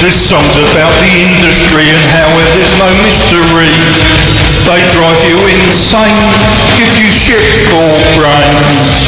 This song's about the industry and how there's no mystery. They drive you insane, give you shit for brains.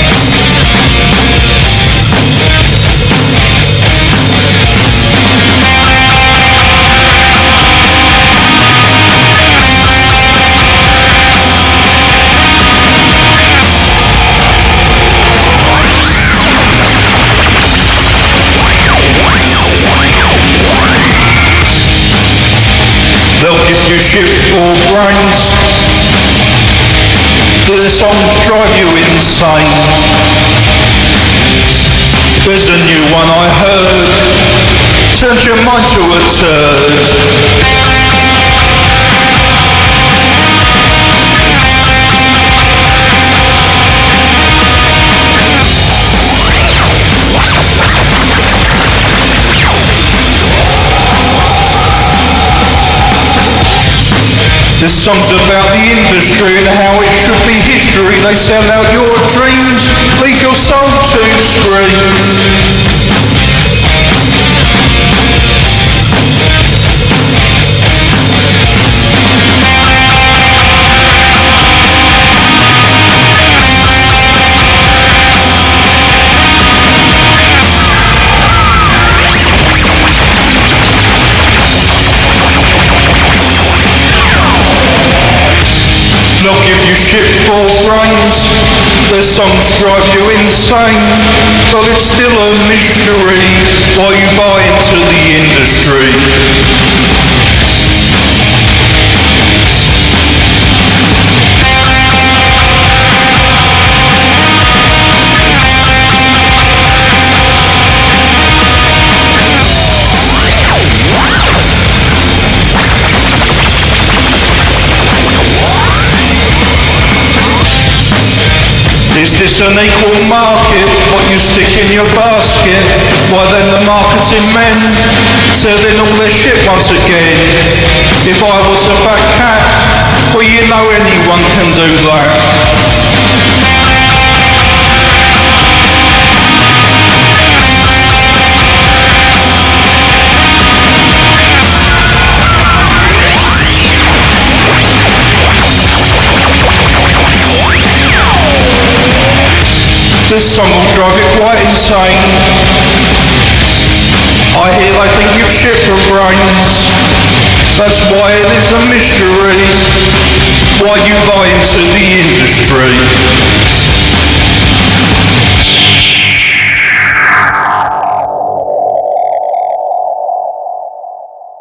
They'll give you shit for brains. The songs drive you insane. There's a new one I heard, turns your mind to a turd. This song's about the industry and how it should be history. They sell out your dreams, leave your soul to scream. They'll give you shit for brains. Their songs drive you insane. But it's still a mystery why you buy into the industry. Is this an equal market? What you stick in your basket? Why then the marketing men selling all their shit once again? If I was a fat cat, well you know anyone can do that. This song will drive you quite insane. I hear they think you've shit for brains. That's why it is a mystery why you buy into the industry.